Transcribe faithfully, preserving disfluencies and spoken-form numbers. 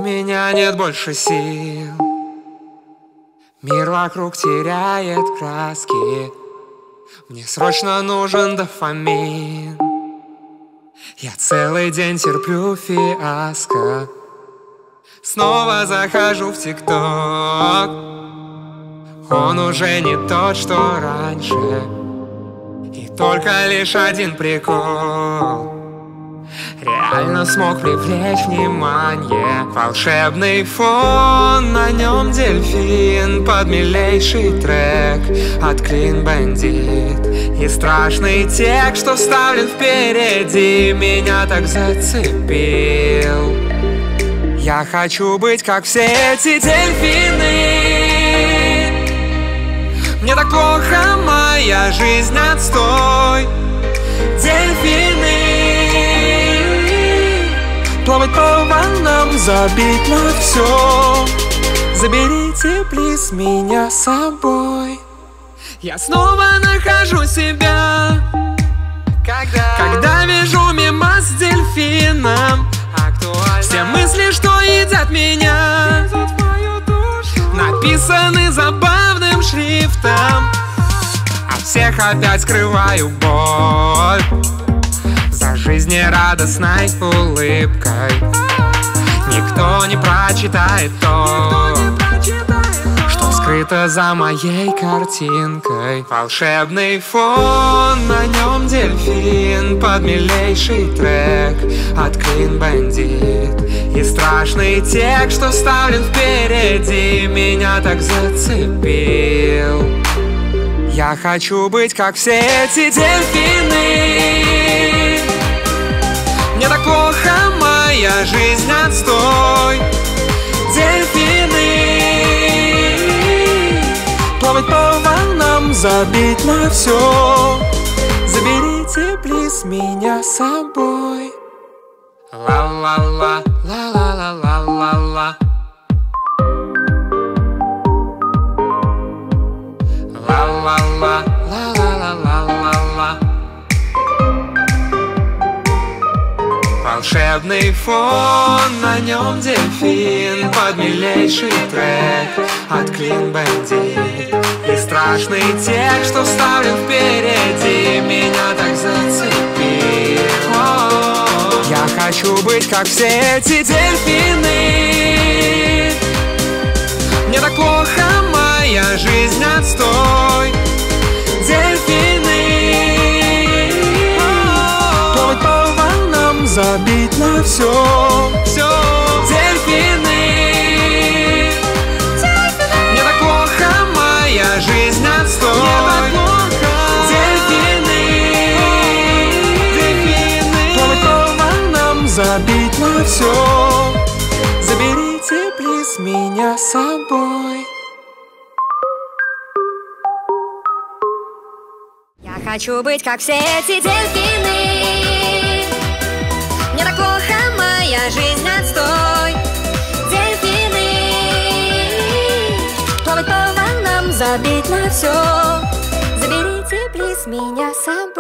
меня нет больше сил, мир вокруг теряет краски. Мне срочно нужен дофамин. Я целый день терплю фиаско. Снова захожу в ТикТок. Он уже не тот, что раньше. И только лишь один прикол реально смог привлечь внимание. Волшебный фон, на нем дельфин, под милейший трек от Clean Bandit. И страшный текст, что вставлен впереди, меня так зацепил. Я хочу быть, как все эти дельфины. Мне так плохо, моя жизнь отстой. Дельфины, плавать по волнам, забить на все. Заберите, плиз, меня с собой. Я снова нахожу себя, когда, когда вижу мимо с дельфином. Актуально. Все мысли, что едят меня, написаны забавным шрифтом. От всех опять скрываю боль за жизнерадостной улыбкой. Никто не прочитает то, что скрыто за моей картинкой. Волшебный фон, на нем дельфин, под милейший трек от Clean Bandit. И страшный текст, что вставлен впереди, меня так зацепил. Я хочу быть, как все эти дельфины. Мне так плохо, моя жизнь отстой. Дельфины, плавать по волнам, забить на все. Заберите, плиз, меня с собой. Ла-ла-ла, ла-ла-ла-ла-ла-ла. Ла-ла-ла, ла-ла-ла-ла-ла-ла. Волшебный фон, на нем дельфин, под милейший трек от Clean Bandit. И страшный текст, что вставлен впереди, меня так зацепил. Я хочу быть, как все эти дельфины. Мне так плохо, моя жизнь отстой. Дельфины, плавать по волнам, забить на все. Все. Дельфины, мне так плохо, моя жизнь отстой. Мне так плохо. Дельфины, дельфины, плавать по волнам, забить на все. Заберите, плиз, меня с собой. Я хочу быть, как все эти дельфины. Мне так плохо, моя жизнь отстой. Дельфины, плавать по волнам, забить на все. Заберите, плиз, меня с собой.